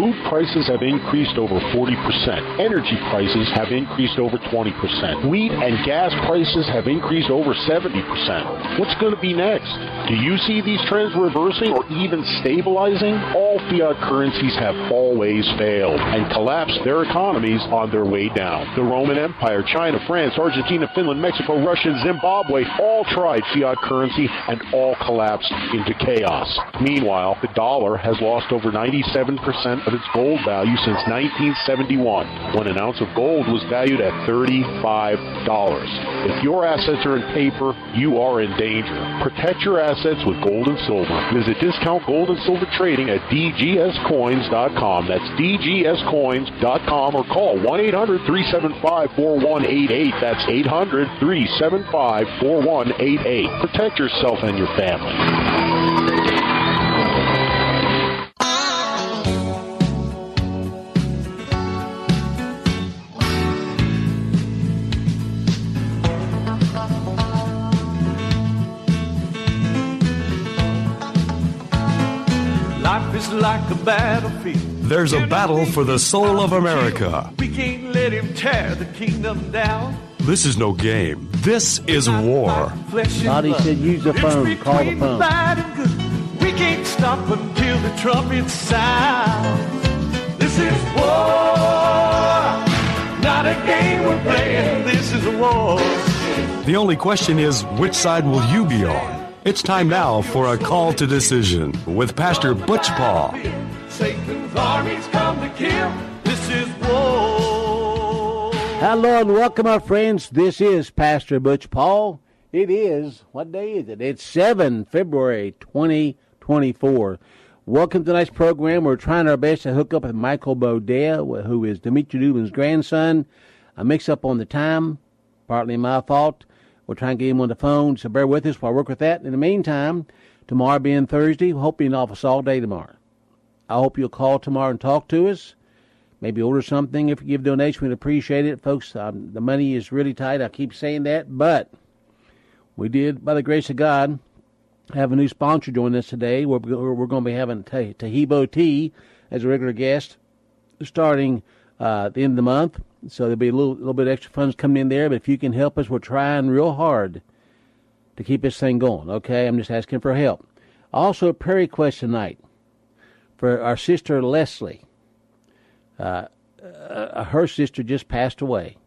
Food prices have increased over 40%. Energy prices have increased over 20%. Wheat and gas prices have increased over 70%. What's going to be next? Do you see these trends reversing or even stabilizing? All fiat currencies have always failed and collapsed their economies on their way down. The Roman Empire, China, France, Argentina, Finland, Mexico, Russia, and Zimbabwe all tried fiat currency and all collapsed into chaos. Meanwhile, the dollar has lost over 97% of its gold value since 1971, when an ounce of gold was valued at $35. If your assets are in paper, you are in danger. Protect your assets with gold and silver. Visit Discount Gold and Silver Trading at dgscoins.com. That's dgscoins.com, or call 1-800-375-4188. That's 800-375-4188. Protect yourself and your family. Life is like a battlefield. There's a battle for the soul of America. We can't let him tear the kingdom down. This is no game. This is war. Lottie said use the phone. Call the phone. We can't stop until the trumpet sound. This is war. Not a game we're playing. This is a war. The only question is, which side will you be on? It's time now for a call to decision with Pastor Butch Paul. Satan's armies come to kill. This is war. Hello and welcome, my friends. This is Pastor Butch Paul. It is, what day is it? It's February 2024. Welcome to tonight's program. We're trying our best to hook up with Michael Bodea, who is Dimitri Dubin's grandson. A mix-up on the time, partly my fault. We'll try and get him on the phone, so bear with us while I work with that. In the meantime, tomorrow being Thursday, we hope you're in office all day tomorrow. I hope you'll call tomorrow and talk to us. Maybe order something. If you give a donation, we'd appreciate it. Folks, the money is really tight. I keep saying that, but we did, by the grace of God, have a new sponsor join us today. We're going to be having Tahibo Tea as a regular guest starting at the end of the month. So there'll be a little bit of extra funds coming in there. But if you can help us, we're trying real hard to keep this thing going, okay? I'm just asking for help. Also, a prayer request tonight for our sister Leslie. Her sister just passed away.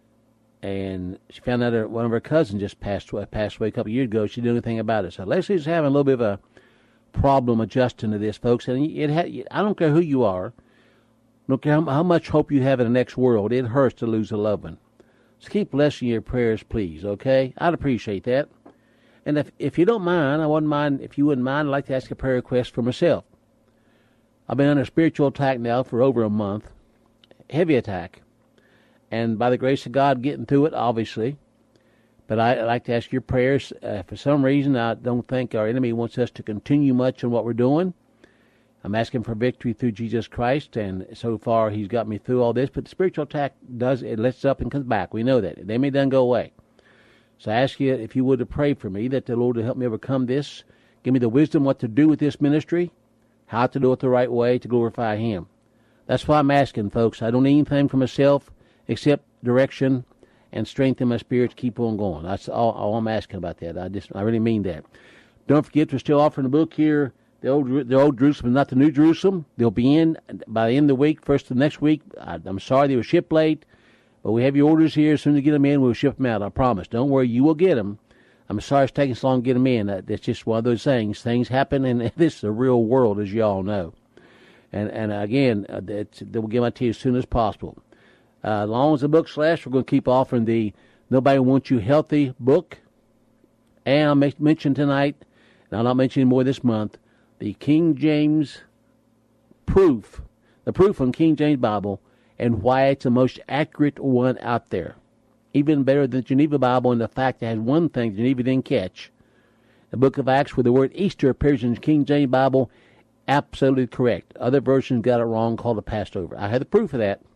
And she found out one of her cousins just passed away a couple of years ago. She didn't know anything about it. So Leslie's having a little bit of a problem adjusting to this, folks. And I don't care who you are. I don't care how much hope you have in the next world. It hurts to lose a loved one. So keep Leslie in your prayers, please, okay? I'd appreciate that. And if you don't mind, if you wouldn't mind, I'd like to ask a prayer request for myself. I've been under spiritual attack now for over a month. Heavy attack. And by the grace of God, getting through it, obviously. But I'd like to ask your prayers. For some reason, I don't think our enemy wants us to continue much in what we're doing. I'm asking for victory through Jesus Christ, and so far he's got me through all this. But the spiritual attack it lets up and comes back. We know that. They may doesn't go away. So I ask you, if you would, to pray for me, that the Lord will help me overcome this. Give me the wisdom what to do with this ministry, how to do it the right way to glorify Him. That's why I'm asking, folks. I don't need anything for myself except direction and strength in my spirit to keep on going. That's all I'm asking about that. I really mean that. Don't forget, we're still offering a book here. The old Jerusalem, not the New Jerusalem. They'll be in by the end of the week, first of next week. I'm sorry they were shipped late, but we have your orders here. As soon as you get them in, we'll ship them out. I promise. Don't worry, you will get them. I'm sorry it's taking so long to get them in. That's just one of those things. Things happen, and this is a real world, as you all know. And again, they will get them to you as soon as possible. As long as the books last, we're going to keep offering the Nobody Wants You Healthy book. And I'll mention tonight, and I'll not mention any more this month, the King James proof, the proof on King James Bible, and why it's the most accurate one out there. Even better than the Geneva Bible, and the fact that it has one thing Geneva didn't catch. The book of Acts, where the word Easter appears in the King James Bible, absolutely correct. Other versions got it wrong, called it Passover. I have the proof of that.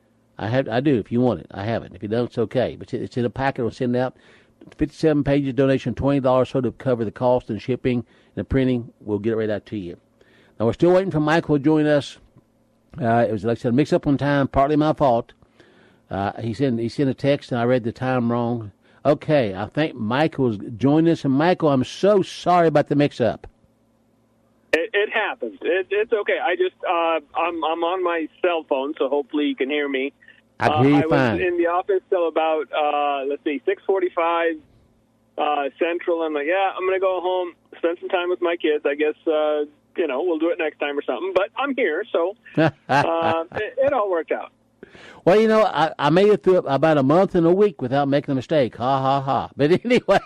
I do, if you want it. I have it. If you don't, it's okay. But it's in a packet. We'll send it out. 57 pages, donation $20, so to cover the cost and shipping and the printing. We'll get it right out to you. Now, we're still waiting for Michael to join us. It was, like I said, a mix-up on time, partly my fault. He sent a text, and I read the time wrong. Okay, I think Michael's joined us. And, Michael, I'm so sorry about the mix-up. It happens. It's okay. I just I'm on my cell phone, so hopefully you can hear me. I can hear you fine. I was in the office till about 6:45 Central. I'm like, I'm going to go home, spend some time with my kids. I guess we'll do it next time or something. But I'm here, so it all worked out. Well, I made it through about a month and a week without making a mistake. Ha, ha, ha. But anyway,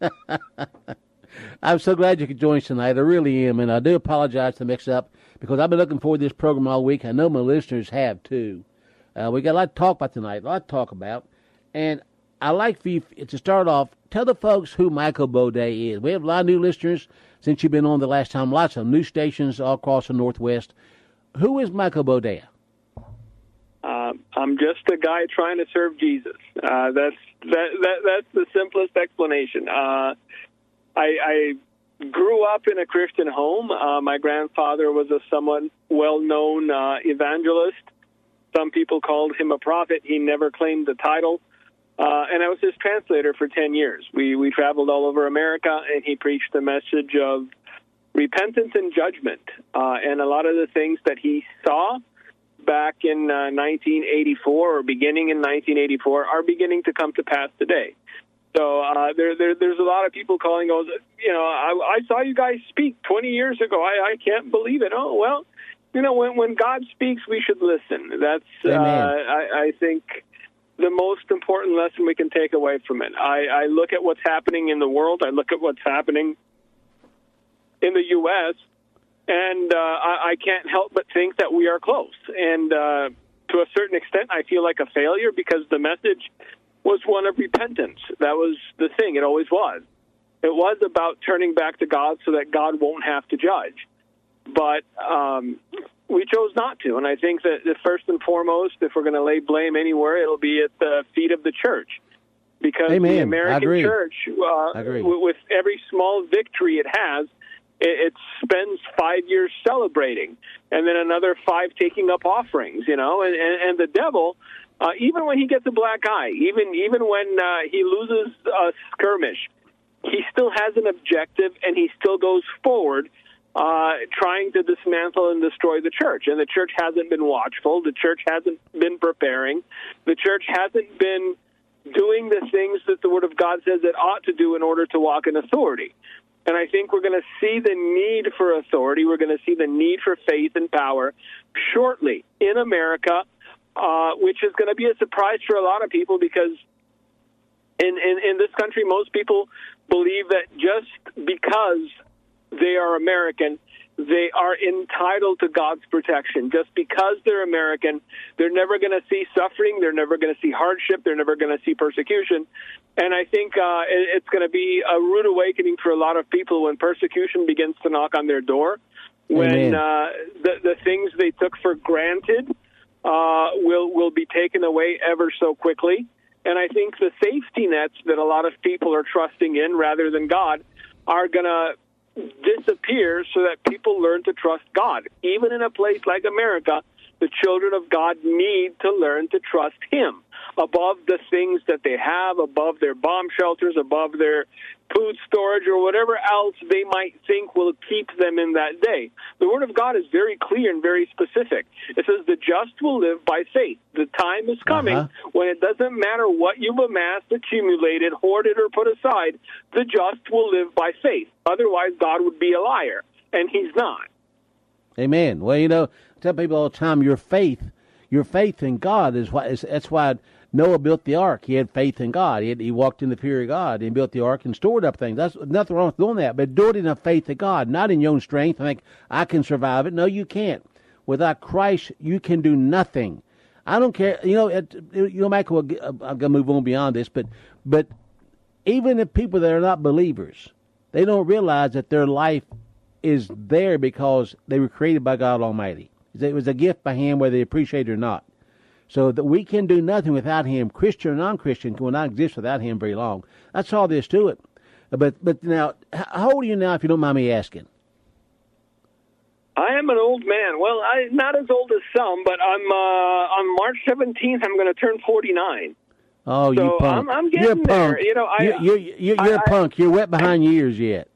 I'm so glad you could join us tonight. I really am, and I do apologize for the mix-up because I've been looking forward to this program all week. I know my listeners have, too. We got a lot to talk about tonight, a lot to talk about. And I'd like for you to start off, tell the folks who Michael Boday is. We have a lot of new listeners since you've been on the last time, lots of new stations all across the Northwest. Who is Michael Boday? I'm just a guy trying to serve Jesus. That's the simplest explanation. I grew up in a Christian home. My grandfather was a somewhat well-known evangelist. Some people called him a prophet. He never claimed the title. And I was his translator for 10 years. We traveled all over America, and he preached the message of repentance and judgment. And a lot of the things that he saw back in 1984 or beginning in 1984 are beginning to come to pass today. So there's a lot of people calling, I saw you guys speak 20 years ago. I can't believe it. Oh, well, when God speaks, we should listen. That's, I think, the most important lesson we can take away from it. I look at what's happening in the world. I look at what's happening in the U.S., and I can't help but think that we are close. And to a certain extent, I feel like a failure because the message was one of repentance. That was the thing. It always was. It was about turning back to God so that God won't have to judge. But we chose not to. And I think that first and foremost, if we're going to lay blame anywhere, it'll be at the feet of the church. Because the American church, with every small victory it has, it spends 5 years celebrating, and then another 5 taking up offerings, and the devil, even when he gets a black eye, even when he loses a skirmish, he still has an objective, and he still goes forward trying to dismantle and destroy the church. And the church hasn't been watchful. The church hasn't been preparing. The church hasn't been doing the things that the Word of God says it ought to do in order to walk in authority. And I think we're going to see the need for authority. We're going to see the need for faith and power shortly in America, which is going to be a surprise for a lot of people because in this country, most people believe that just because they are American, they are entitled to God's protection. Just because they're American, they're never going to see suffering, they're never going to see hardship, they're never going to see persecution. And I think it's going to be a rude awakening for a lot of people when persecution begins to knock on their door, when the things they took for granted will be taken away ever so quickly. And I think the safety nets that a lot of people are trusting in rather than God are going to disappear so that people learn to trust God. Even in a place like America, the children of God need to learn to trust Him above the things that they have, above their bomb shelters, above their food storage, or whatever else they might think will keep them in that day. The Word of God is very clear and very specific. It says the just will live by faith. The time is coming when it doesn't matter what you've amassed, accumulated, hoarded, or put aside, the just will live by faith. Otherwise, God would be a liar, and He's not. Amen. Well, I tell people all the time, your faith in God that's why Noah built the ark. He had faith in God. He walked in the fear of God and built the ark and stored up things. That's nothing wrong with doing that, but do it in a faith of God, not in your own strength. I think I can survive it. No, you can't. Without Christ, you can do nothing. I don't care. Michael, I'm going to move on beyond this, but even if people that are not believers, they don't realize that their life is there because they were created by God Almighty. It was a gift by Him, whether they appreciate it or not. So that we can do nothing without Him. Christian or non-Christian will not exist without Him very long. That's all there is to it. But now, how old are you now, if you don't mind me asking? I am an old man. Well, not as old as some, but I'm on March 17th. I'm going to turn 49. Oh, so you punk! I'm getting you're there. Punk. You know, you're a punk. You're wet behind your ears yet.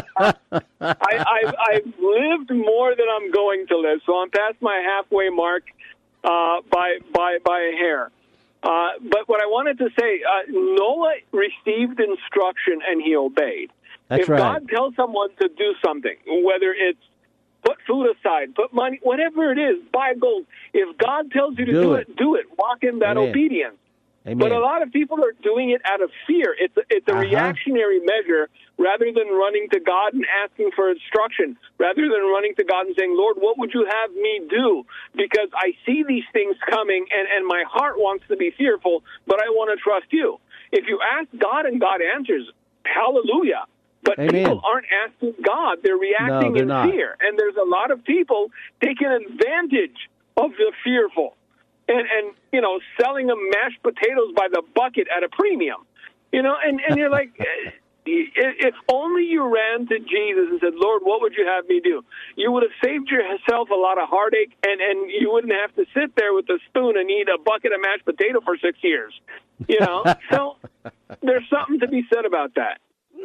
I've lived more than I'm going to live, so I'm past my halfway mark by a hair. But what I wanted to say, Noah received instruction and he obeyed. That's right. If God tells someone to do something, whether it's put food aside, put money, whatever it is, buy gold. If God tells you to do it, do it. Walk in that obedience. Amen. But a lot of people are doing it out of fear. It's a reactionary measure rather than running to God and asking for instruction, rather than running to God and saying, Lord, what would you have me do? Because I see these things coming and my heart wants to be fearful, but I want to trust you. If you ask God and God answers, hallelujah. But people aren't asking God. They're reacting in fear. And there's a lot of people taking advantage of the fearful. And you know, selling them mashed potatoes by the bucket at a premium, you know, and you're like, if only you ran to Jesus and said, Lord, what would you have me do? You would have saved yourself a lot of heartache, and you wouldn't have to sit there with a spoon and eat a bucket of mashed potato for 6 years, you know. So there's something to be said about that.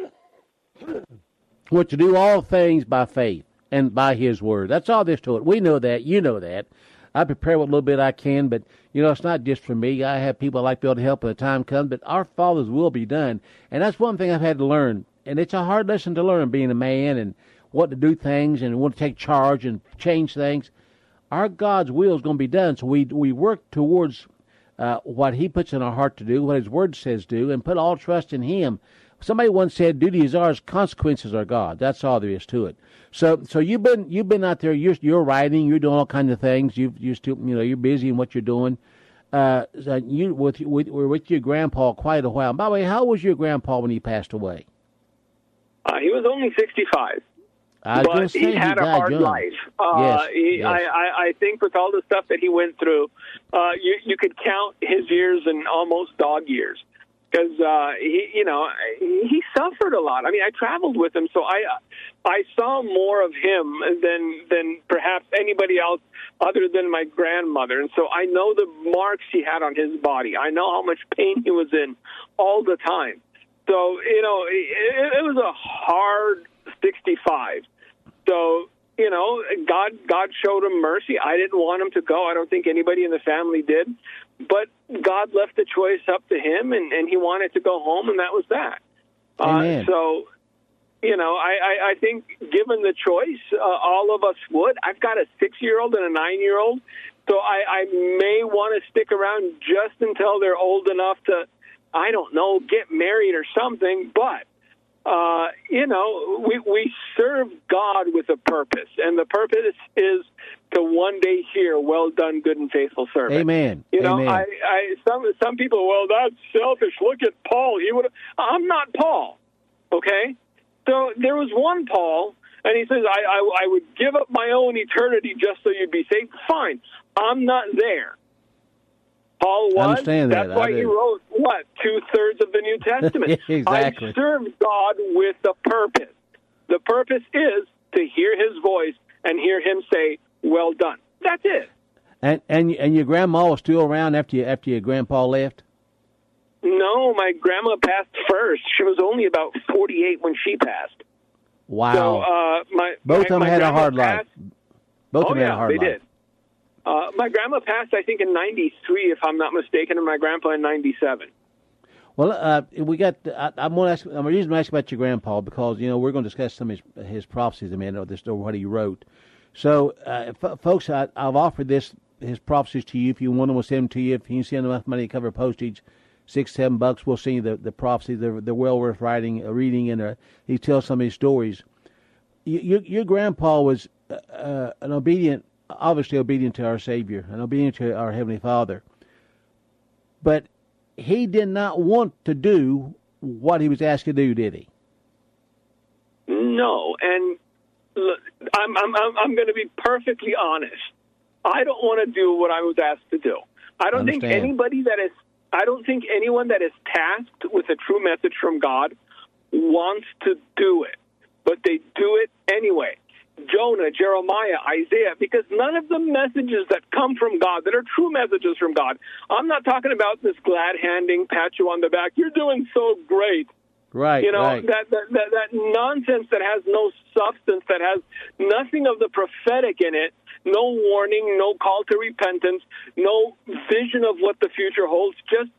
Well, to do all things by faith and by His word. That's all there's to it. We know that. You know that. I prepare what little bit I can, but, you know, it's not just for me. I have people I like to be able to help when the time comes, but our Father's will be done. And that's one thing I've had to learn. And it's a hard lesson to learn, being a man and what to do things and want to take charge and change things. Our God's will is going to be done, so we work towards what He puts in our heart to do, what His word says do, and put all trust in Him. Somebody once said, "Duty is ours, consequences are God." That's all there is to it. So you've been out there. You're writing. You're doing all kinds of things. You're still, you know, you're busy in what you're doing. You were with your grandpa quite a while. By the way, how old was your grandpa when he passed away? He was only 65. But he had a hard life. Yes. I think with all the stuff that he went through, you could count his years in almost dog years. Because he suffered a lot. I mean, I traveled with him, so I saw more of him than perhaps anybody else other than my grandmother. And so I know the marks he had on his body. I know how much pain he was in all the time. So, you know, it was a hard 65. So, you know, God showed him mercy. I didn't want him to go. I don't think anybody in the family did. But God left the choice up to him, and he wanted to go home, and that was that. So, you know, I think given the choice, all of us would. I've got a 6-year-old and a 9-year-old, so I may want to stick around just until they're old enough to, I don't know, get married or something. But, you know, we serve God with a purpose, and the purpose is to one day hear, "Well done, good and faithful servant." Amen. You know, Amen. some people, well, that's selfish. Look at Paul. I'm not Paul. Okay, so there was one Paul, and he says, I would give up my own eternity just so you'd be saved. Fine, I'm not there. Paul was. I understand that. That's why he wrote, 2/3 of the New Testament. Exactly. I serve God with a purpose. The purpose is to hear His voice and hear Him say, "Well done." That's it. And your grandma was still around after your grandpa left? No, my grandma passed first. She was only about 48 when she passed. Wow. So, both of them had a hard life. Both of them had a hard life. They did. My grandma passed, I think, in 93, if I'm not mistaken, and my grandpa in 97. Well, we got. I'm going to ask. I'm reason to ask about your grandpa because you know we're going to discuss some of his prophecies a minute, or this, or what he wrote. So, folks, I've offered his prophecies to you. If you want them, we'll send them to you. If you can send enough money to cover postage, $6-7, we'll send you the prophecies. They're well worth reading, and he tells some of his stories. Your grandpa was obviously obedient to our Savior and obedient to our Heavenly Father. But he did not want to do what he was asked to do, did he? No, and look, I'm going to be perfectly honest. I don't want to do what I was asked to do. I don't think anyone that is tasked with a true message from God wants to do it, but they do it anyway. Jonah, Jeremiah, Isaiah, because none of the messages that come from God, that are true messages from God, I'm not talking about this glad-handing, pat you on the back, you're doing so great. Right, you know, right. that nonsense that has no substance, that has nothing of the prophetic in it, no warning, no call to repentance, no vision of what the future holds, just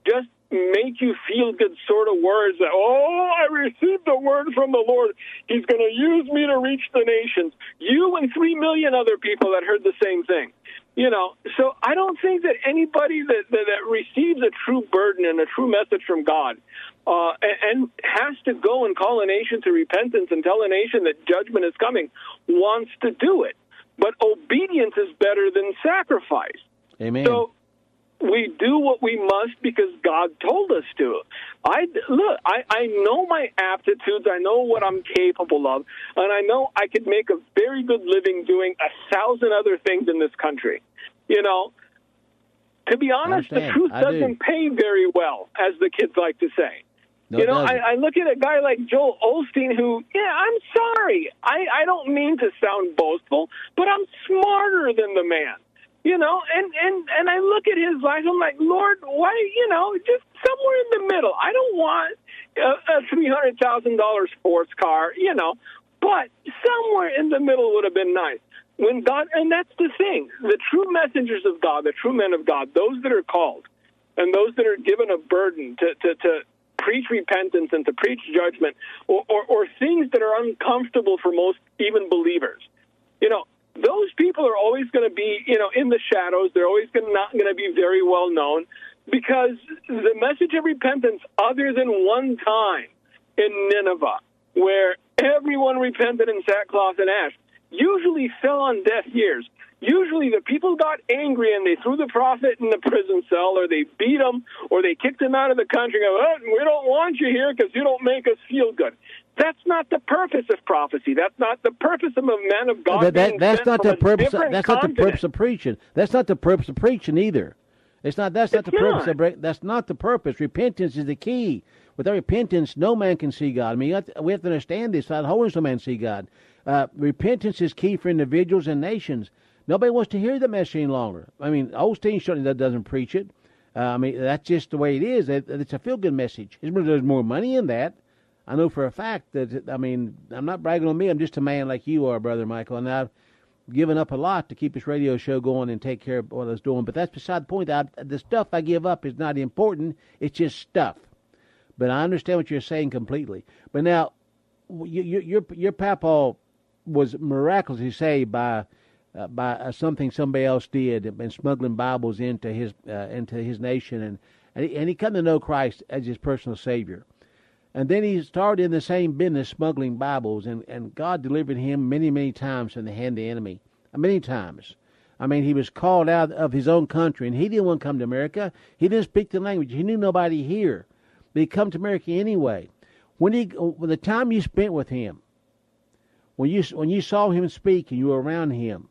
make you feel good sort of words that, I received a word from the Lord. He's going to use me to reach the nations. You and 3 million other people that heard the same thing. You know, so I don't think that anybody that receives a true burden and a true message from God and has to go and call a nation to repentance and tell a nation that judgment is coming wants to do it. But obedience is better than sacrifice. Amen. So we do what we must because God told us to. I know my aptitudes. I know what I'm capable of. And I know I could make a very good living doing 1,000 other things in this country. You know, to be honest, the truth doesn't pay very well, as the kids like to say. No, you know, I look at a guy like Joel Osteen who, I'm sorry. I don't mean to sound boastful, but I'm smarter than the man. You know, and I look at his life, I'm like, Lord, why, just somewhere in the middle. I don't want a $300,000 sports car, but somewhere in the middle would have been nice. When God, and that's the thing, the true messengers of God, the true men of God, those that are called and those that are given a burden to preach repentance and to preach judgment or things that are uncomfortable for most even believers, those people are always going to be, in the shadows. They're always not going to be very well known because the message of repentance, other than one time in Nineveh, where everyone repented in sackcloth and ash, usually fell on deaf ears. Usually the people got angry and they threw the prophet in the prison cell, or they beat him, or they kicked him out of the country. We don't want you here because you don't make us feel good. That's not the purpose of prophecy. That's not the purpose of a man of God. That's not the purpose. That's not the purpose of preaching. That's not the purpose of preaching either. That's not the purpose. That's not the purpose. Repentance is the key. Without repentance, no man can see God. I mean, we have to understand this. Without holiness, no man see God. Repentance is key for individuals and nations. Nobody wants to hear the message any longer. I mean, Osteen certainly doesn't preach it. I mean, that's just the way it is. It's a feel-good message. There's more money in that. I know for a fact that, I'm not bragging on me. I'm just a man like you are, Brother Michael, and I've given up a lot to keep this radio show going and take care of what I was doing. But that's beside the point. The stuff I give up is not important. It's just stuff. But I understand what you're saying completely. But now, your papa was miraculously saved by something somebody else did and smuggling Bibles into his nation, and he come to know Christ as his personal Savior. And then he started in the same business, smuggling Bibles, and God delivered him many, many times from the hand of the enemy. Many times. I mean, he was called out of his own country, and he didn't want to come to America. He didn't speak the language. He knew nobody here. But he come to America anyway. When the time you spent with him, when you saw him speak and you were around him,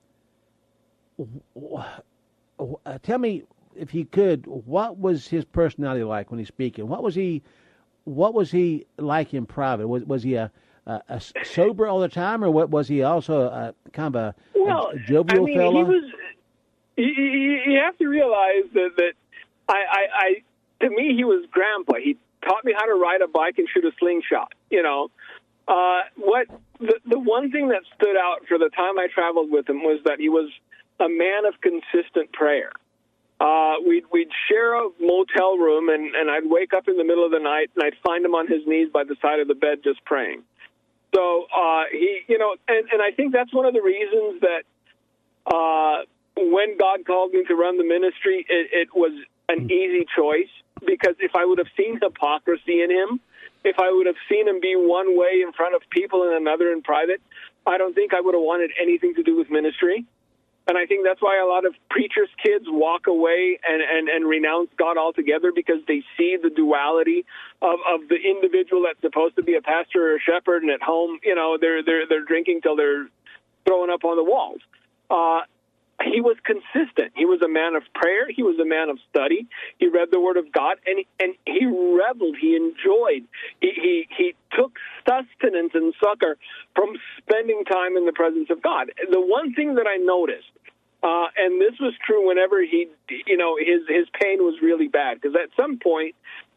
tell me, if you could, what was his personality like when he's speaking? What was he like in private? Was he a sober all the time, or what was he also a kind of a jovial fellow? He was. You have to realize that I to me he was grandpa. He taught me how to ride a bike and shoot a slingshot. What the one thing that stood out for the time I traveled with him was that he was a man of consistent prayer. We'd share a motel room, and I'd wake up in the middle of the night, and I'd find him on his knees by the side of the bed just praying. So he, and I think that's one of the reasons that when God called me to run the ministry, it was an easy choice, because if I would have seen hypocrisy in him, if I would have seen him be one way in front of people and another in private, I don't think I would have wanted anything to do with ministry. And I think that's why a lot of preachers' kids walk away and renounce God altogether, because they see the duality of the individual that's supposed to be a pastor or a shepherd, and at home, they're drinking till they're throwing up on the walls. He he was consistent. He was a man of prayer. He was a man of study. He read the Word of God, and he reveled. He enjoyed. He took sustenance and succor from spending time in the presence of God. The one thing that I noticed, and this was true whenever his pain was really bad, because at some point,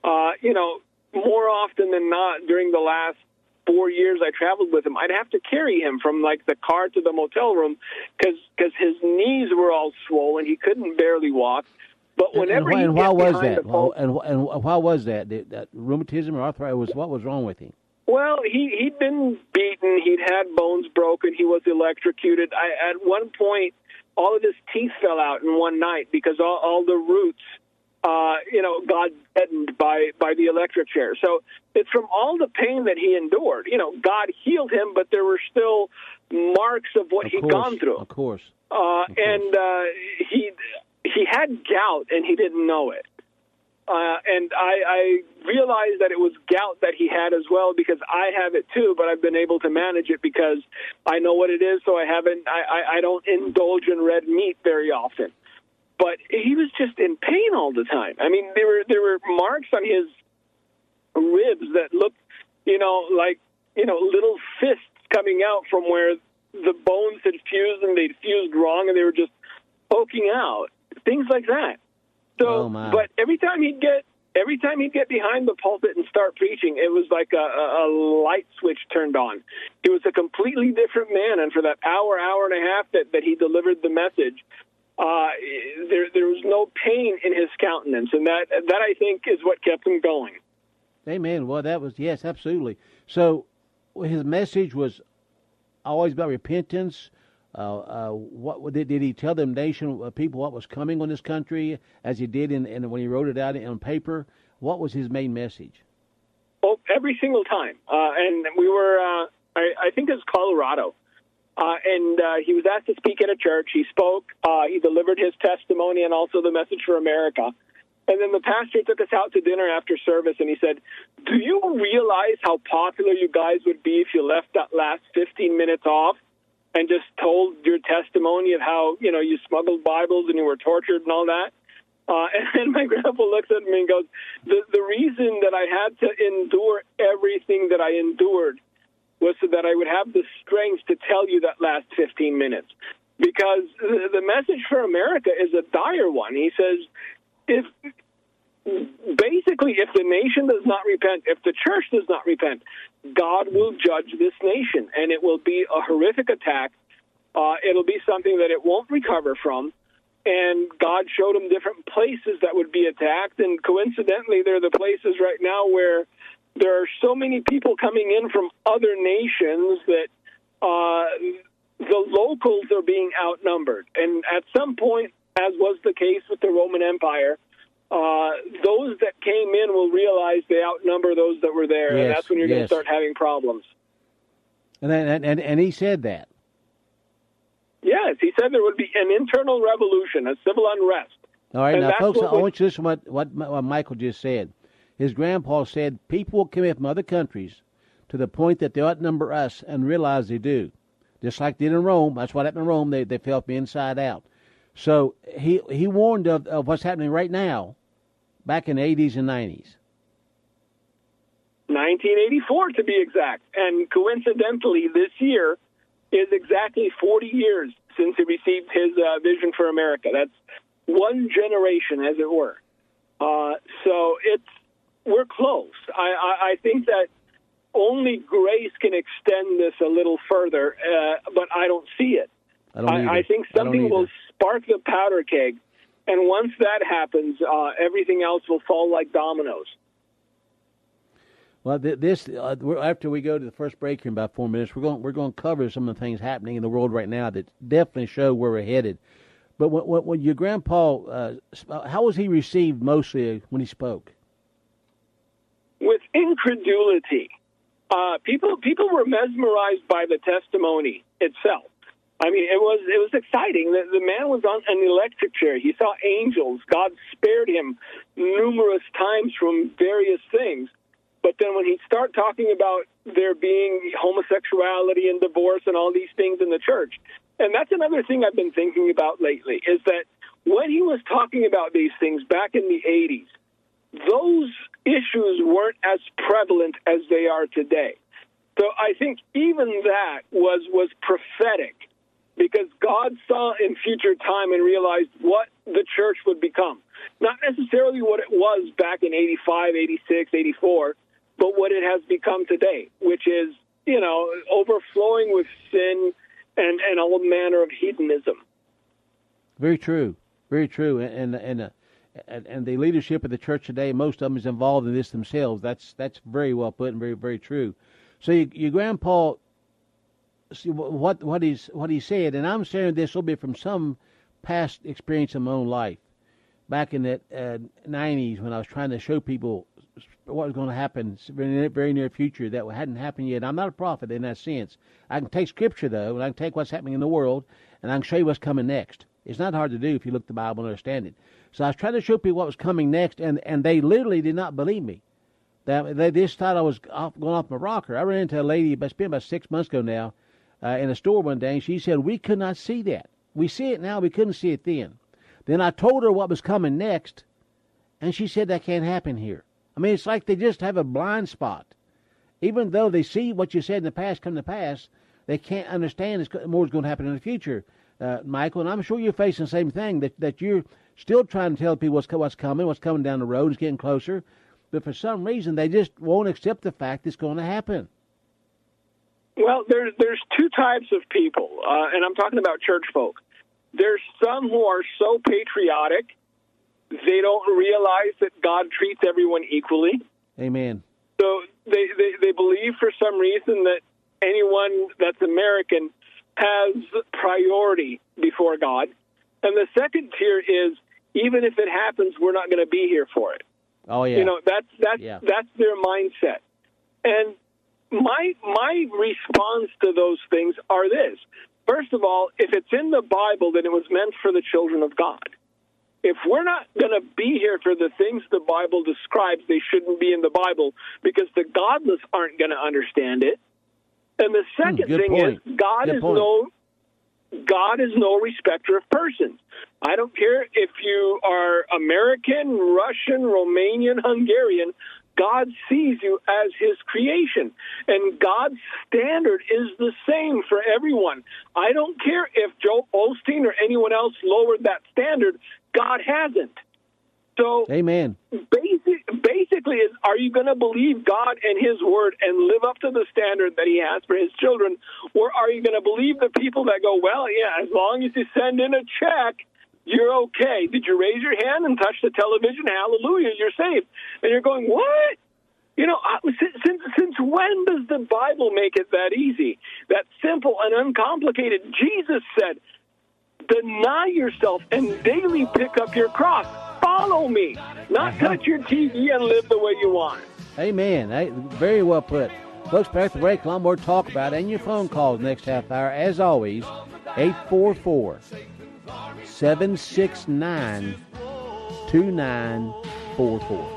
more often than not during the last 4 years I traveled with him, I'd have to carry him from like the car to the motel room because his knees were all swollen. He couldn't barely walk. But whenever and why was that? And why was that? That rheumatism or arthritis? What was wrong with him? Well, he'd been beaten. He'd had bones broken. He was electrocuted. At one point, all of his teeth fell out in one night because all the roots, got deadened by the electric chair. So it's from all the pain that he endured. God healed him, but there were still marks of what he'd gone through. Of course. And he had gout, and he didn't know it. And I realized that it was gout that he had as well, because I have it too, but I've been able to manage it because I know what it is, so I don't indulge in red meat very often. But he was just in pain all the time. I mean, there were marks on his ribs that looked, like little fists coming out from where the bones had fused, and they'd fused wrong, and they were just poking out. Things like that. So, but every time he'd get behind the pulpit and start preaching, it was like a light switch turned on. He was a completely different man, and for that hour and a half that he delivered the message, there was no pain in his countenance, and that I think is what kept him going. Amen. Well, yes, absolutely. So his message was always about repentance. What did he tell the nation, people, what was coming on this country, as he did in when he wrote it out on paper? What was his main message? Oh, every single time. And we were, I think it was Colorado. And he was asked to speak at a church. He spoke. He delivered his testimony and also the message for America. And then the pastor took us out to dinner after service, and he said, "Do you realize how popular you guys would be if you left that last 15 minutes off and just told your testimony of how, you smuggled Bibles and you were tortured and all that?" And my grandpa looks at me and goes, the reason that I had to endure everything that I endured was so that I would have the strength to tell you that last 15 minutes. Because the message for America is a dire one. He says, if the nation does not repent, if the church does not repent, God will judge this nation, and it will be a horrific attack. It'll be something that it won't recover from. And God showed him different places that would be attacked, and coincidentally, they're the places right now where there are so many people coming in from other nations that the locals are being outnumbered. And at some point, as was the case with the Roman Empire, those that came in will realize they outnumber those that were there, and that's when you're going to start having problems. And he said that. Yes, he said there would be an internal revolution, a civil unrest. All right, now, folks, I want you to listen to what Michael just said. His grandpa said people will come in from other countries to the point that they outnumber us and realize they do. Just like they did in Rome. That's what happened in Rome. They fell from inside out. So he warned of what's happening right now back in the 80s and 90s. 1984, to be exact. And coincidentally, this year is exactly 40 years since he received his vision for America. That's one generation, as it were. So we're close. I think that only grace can extend this a little further, but I don't see it. I think something will spark the powder keg, and once that happens, everything else will fall like dominoes. Well, after we go to the first break here in about 4 minutes, we're going to cover some of the things happening in the world right now that definitely show where we're headed. But when your grandpa, how was he received mostly when he spoke? With incredulity. People were mesmerized by the testimony itself. I mean, it was exciting. The man was on an electric chair. He saw angels. God spared him numerous times from various things. But then when he'd start talking about there being homosexuality and divorce and all these things in the church, And that's another thing I've been thinking about lately, is that when he was talking about these things back in the 80s, those issues weren't as prevalent as they are today. So I think even that was prophetic, because God saw in future time and realized what the church would become. Not necessarily what it was back in 85, 86, 84, but what it has become today, which is, overflowing with sin and all manner of hedonism. Very true. Very true. And the leadership of the church today, most of them is involved in this themselves. That's very well put and very, very true. So your grandpa, see what he said, and I'm sharing this a little bit from some past experience in my own life. Back in the 90s, when I was trying to show people what was going to happen very near future that hadn't happened yet. I'm not a prophet in that sense. I can take Scripture, though, and I can take what's happening in the world, and I can show you what's coming next. It's not hard to do if you look at the Bible and understand it. So I was trying to show people what was coming next, and they literally did not believe me. They just thought I was going off my rocker. I ran into a lady, it's been about 6 months ago now, in a store one day, and she said, we could not see that. We see it now, we couldn't see it then. Then I told her what was coming next, and she said that can't happen here. I mean, it's like they just have a blind spot. Even though they see what you said in the past come to pass, they can't understand more is going to happen in the future, Michael. And I'm sure you're facing the same thing, that you're still trying to tell people what's coming down the road, it's getting closer. But for some reason, they just won't accept the fact it's going to happen. Well, there's two types of people, and I'm talking about church folk. There's some who are so patriotic, they don't realize that God treats everyone equally. Amen. So they believe for some reason that anyone that's American has priority before God. And the second tier is, even if it happens, we're not going to be here for it. Oh, yeah. That's their mindset. And my response to those things are this. First of all, if it's in the Bible, then it was meant for the children of God. If we're not going to be here for the things the Bible describes, they shouldn't be in the Bible, because the godless aren't going to understand it. And the second thing is, God is no respecter of persons. I don't care if you are American, Russian, Romanian, Hungarian. God sees you as his creation, and God's standard is the same for everyone. I don't care if Joel Osteen or anyone else lowered that standard. God hasn't. So, amen. Basically, is, are you going to believe God and his word and live up to the standard that he has for his children, or are you going to believe the people that go, well, yeah, as long as you send in a check, you're okay. Did you raise your hand and touch the television? Hallelujah, you're saved. And you're going, what? Since when does the Bible make it that easy, that simple and uncomplicated? Jesus said, deny yourself and daily pick up your cross. Follow me, not touch your TV and live the way you want. Amen. Very well put. Folks, back to the break. A lot more to talk about, and your phone calls next half hour. As always, 844-769-2944.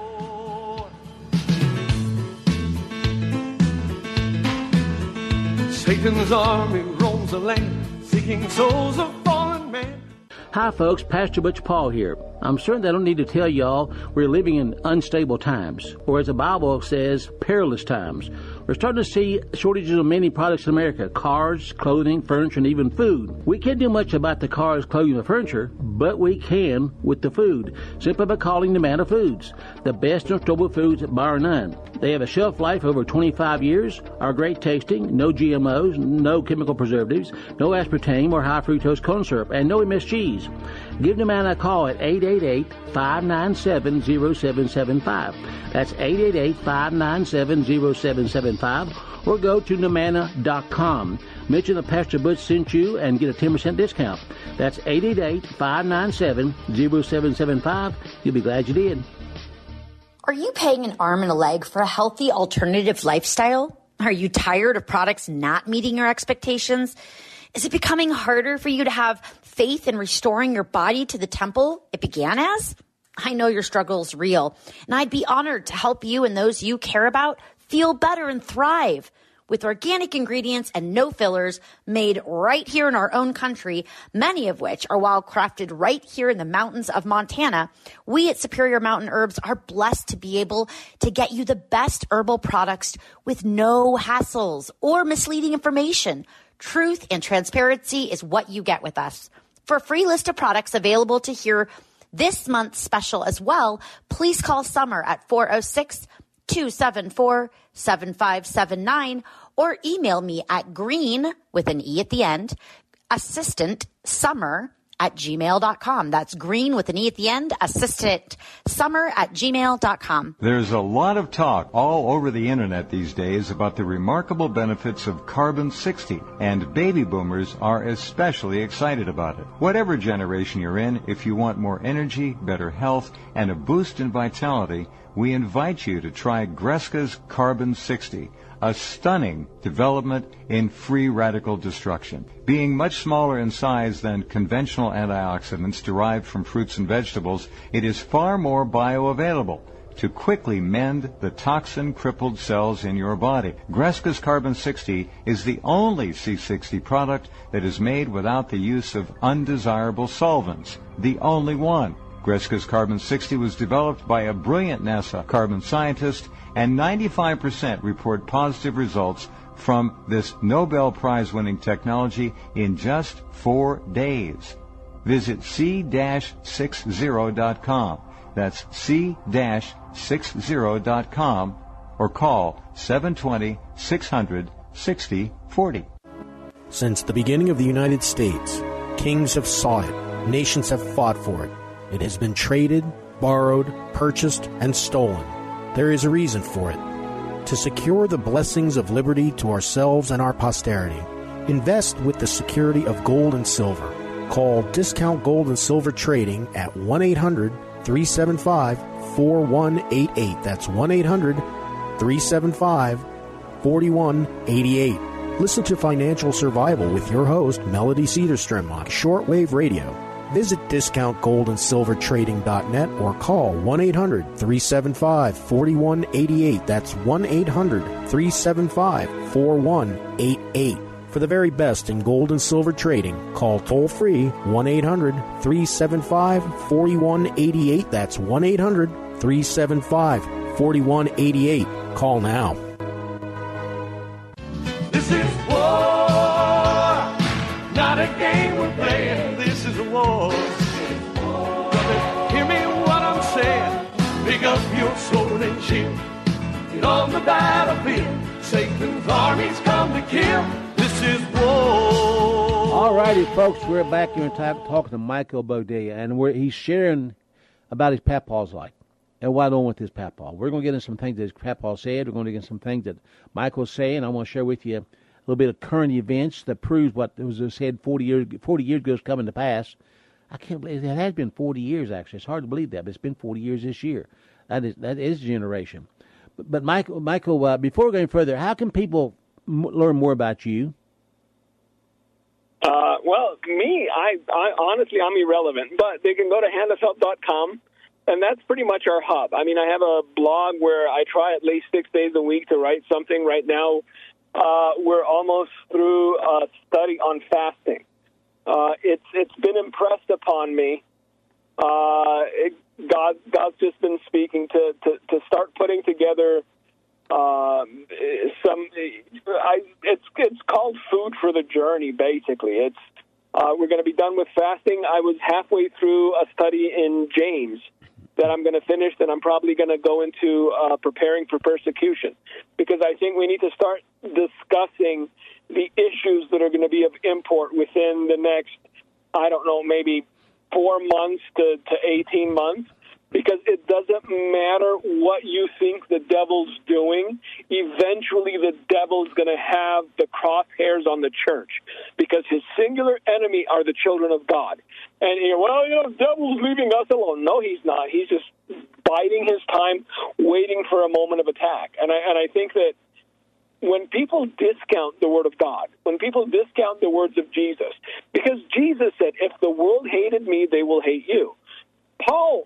Satan's army roams the land, seeking souls of fallen man. Hi, folks. Pastor Butch Paul here. I'm certain that I don't need to tell y'all we're living in unstable times, or as the Bible says, perilous times. We're starting to see shortages of many products in America: cars, clothing, furniture, and even food. We can't do much about the cars, clothing, and furniture, but we can with the food, simply by calling Nomana Foods, the best in storable foods bar none. They have a shelf life of over 25 years, are great tasting, no GMOs, no chemical preservatives, no aspartame or high fructose corn syrup, and no MSGs. Give Nomana a call at 888-597-0775. That's 888-597-0775, or go to Nomana.com. Mention that Pastor Butch sent you and get a 10% discount. That's 888-597-0775. You'll be glad you did. Are you paying an arm and a leg for a healthy alternative lifestyle? Are you tired of products not meeting your expectations? Is it becoming harder for you to have faith in restoring your body to the temple it began as? I know your struggle is real, and I'd be honored to help you and those you care about feel better and thrive. with organic ingredients and no fillers made right here in our own country, many of which are wild crafted right here in the mountains of Montana. We at Superior Mountain Herbs are blessed to be able to get you the best herbal products with no hassles or misleading information. Truth and transparency is what you get with us. For a free list of products available to hear this month's special as well, please call Summer at 406-274-7579 or email me at green, with an E at the end, assistantsummer@gmail.com. That's green with an E at the end, assistantsummer@gmail.com. There's a lot of talk all over the internet these days about the remarkable benefits of Carbon-60, and baby boomers are especially excited about it. Whatever generation you're in, if you want more energy, better health, and a boost in vitality, we invite you to try Greska's Carbon-60, a stunning development in free radical destruction. Being much smaller in size than conventional antioxidants derived from fruits and vegetables, it is far more bioavailable to quickly mend the toxin-crippled cells in your body. Greska's Carbon-60 is the only C60 product that is made without the use of undesirable solvents. The only one. Greska's Carbon-60 was developed by a brilliant NASA carbon scientist, and 95% report positive results from this Nobel Prize-winning technology in just 4 days. Visit c-60.com. That's c-60.com, or call 720-600-6040. Since the beginning of the United States, kings have sought it, nations have fought for it. It has been traded, borrowed, purchased, and stolen. There is a reason for it. To secure the blessings of liberty to ourselves and our posterity, invest with the security of gold and silver. Call Discount Gold and Silver Trading at 1-800-375-4188. That's 1-800-375-4188. Listen to Financial Survival with your host, Melody Cedarstrom, on Shortwave Radio. Visit discountgoldandsilvertrading.net or call 1-800-375-4188. That's 1-800-375-4188. For the very best in gold and silver trading, call toll-free 1-800-375-4188. That's 1-800-375-4188. Call now. This is war, not a game we're playing. This is a war. Brother, hear me what I'm saying. Pick up your sword and shield. Get on the battlefield. Satan's armies come to kill. This is war. All righty, folks, we're back here talking to Michael Bodea, and he's sharing about his papaw's life and what on with his papaw. We're going to get into some things that his papaw said. We're going to get into some things that Michael's saying. I want to share with you a little bit of current events that proves what was said 40 years ago is coming to pass. I can't believe it has been 40 years, actually. It's hard to believe that, but it's been 40 years this year. That is generation. But Michael, before we go any further, how can people learn more about you? Well, me, I honestly, I'm irrelevant, but they can go to handofhelp.com, and that's pretty much our hub. I mean, I have a blog where I try at least 6 days a week to write something. Right now, we're almost through a study on fasting. It's been impressed upon me. God's just been speaking to start putting together it's called Food for the Journey, basically. It's we're going to be done with fasting. I was halfway through a study in James that I'm going to finish, and I'm probably going to go into preparing for persecution, because I think we need to start discussing the issues that are going to be of import within the next, I don't know, maybe 4 months to 18 months. Because it doesn't matter what you think the devil's doing, eventually the devil's going to have the crosshairs on the church, because his singular enemy are the children of God. And the devil's leaving us alone. No, he's not. He's just biding his time, waiting for a moment of attack. And I think that when people discount the Word of God, when people discount the words of Jesus, because Jesus said, if the world hated me, they will hate you. Paul,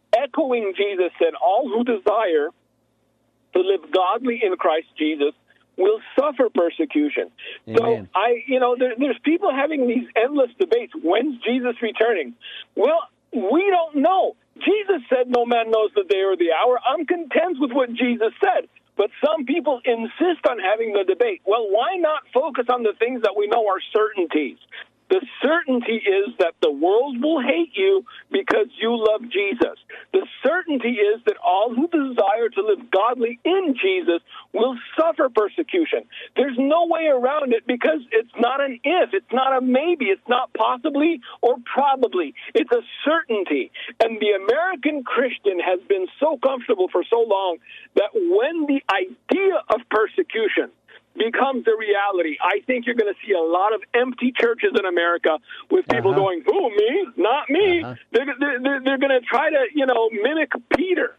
echoing Jesus, said, all who desire to live godly in Christ Jesus will suffer persecution. Amen. So there's people having these endless debates. When's Jesus returning? Well, we don't know. Jesus said no man knows the day or the hour. I'm content with what Jesus said. But some people insist on having the debate. Well, why not focus on the things that we know are certainties? The certainty is that the world will hate you because you love Jesus. The certainty is that all who desire to live godly in Jesus will suffer persecution. There's no way around it because it's not an if, it's not a maybe, it's not possibly or probably. It's a certainty. And the American Christian has been so comfortable for so long that when the idea of persecution becomes a reality, I think you're going to see a lot of empty churches in America with people going, "Who, me? Not me." They're going to try to, mimic Peter.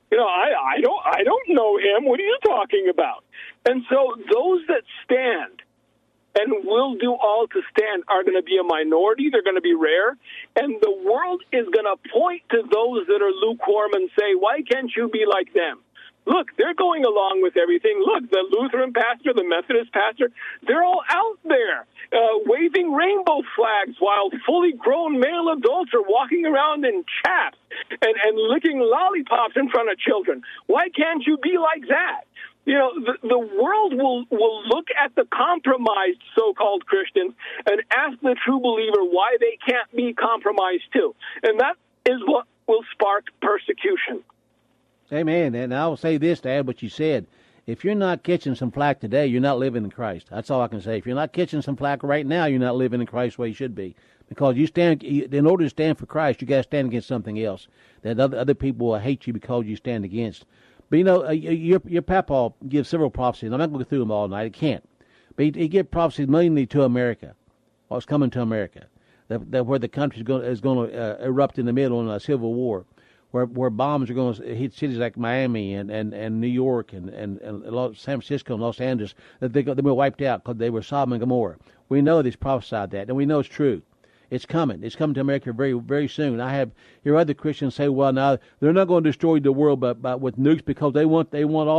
I don't know him. What are you talking about? And so those that stand and will do all to stand are going to be a minority. They're going to be rare. And the world is going to point to those that are lukewarm and say, "Why can't you be like them?" Look, they're going along with everything. Look, the Lutheran pastor, the Methodist pastor, they're all out there waving rainbow flags while fully grown male adults are walking around in chaps and licking lollipops in front of children. Why can't you be like that? The world will look at the compromised so-called Christians and ask the true believer why they can't be compromised too. And that is what will spark persecution. Amen. And I will say this to add what you said. If you're not catching some flack today, you're not living in Christ. That's all I can say. If you're not catching some flack right now, you're not living in Christ the way you should be. Because in order to stand for Christ, you got to stand against something else that other people will hate you because you stand against. But your papa gives several prophecies. I'm not going to go through them all night. He can't. But he gives prophecies mainly to America. What's coming to America? That where the country is going to erupt in the middle in a civil war. Where bombs are going to hit cities like Miami and New York and San Francisco and Los Angeles, that they were wiped out because they were Sodom and Gomorrah. We know they've prophesied that, and we know it's true. It's coming. It's coming to America very, very soon. I have hear other Christians say, "Well, now they're not going to destroy the world, but with nukes because they want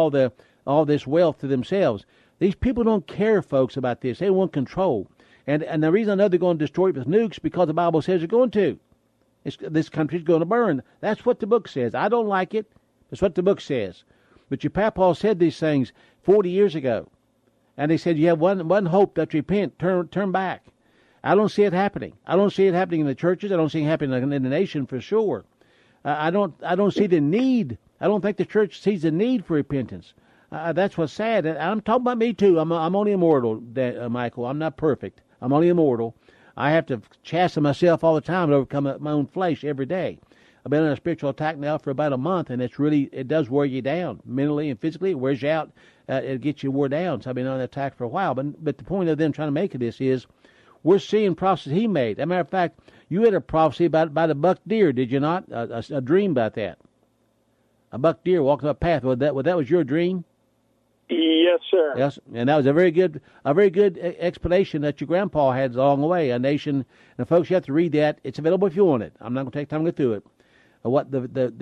all this wealth to themselves." These people don't care, folks, about this. They want control, and the reason I know they're going to destroy it with nukes because the Bible says they're going to. This country's going to burn. That's what the book says. I don't like it. That's what the book says. But your papa said these things 40 years ago. And they said you have one hope, that repent, turn back. I don't see it happening. I don't see it happening in the churches. I don't see it happening in the nation for sure. I don't see the need. I don't think the church sees the need for repentance. That's what's sad. And I'm talking about me too. I'm only immortal, Michael. I'm not perfect. I'm only immortal. I have to chasten myself all the time to overcome my own flesh every day. I've been on a spiritual attack now for about a month, and it does wear you down mentally and physically. It wears you out. It gets you wore down. So I've been on an attack for a while. But the point of them trying to make of this is we're seeing prophecies he made. As a matter of fact, you had a prophecy about a buck deer, did you not? A dream about that. A buck deer walking up a path. That was your dream? Yes, sir. Yes, and that was a very good explanation that your grandpa had along the way. A nation, and folks, you have to read that. It's available if you want it. I'm not going to take time to go through it. What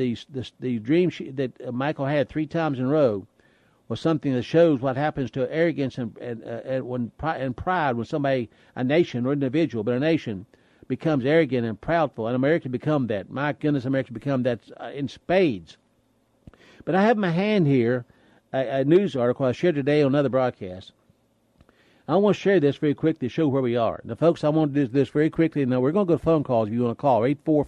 the dream that Michael had 3 times in a row was something that shows what happens to arrogance and pride when somebody, a nation or individual, but a nation becomes arrogant and proudful, and America become that. My goodness, America become that in spades. But I have in my hand here a news article I shared today on another broadcast. I want to share this very quickly to show where we are. Now, folks, I want to do this very quickly. Now, we're going to go to phone calls if you want to call.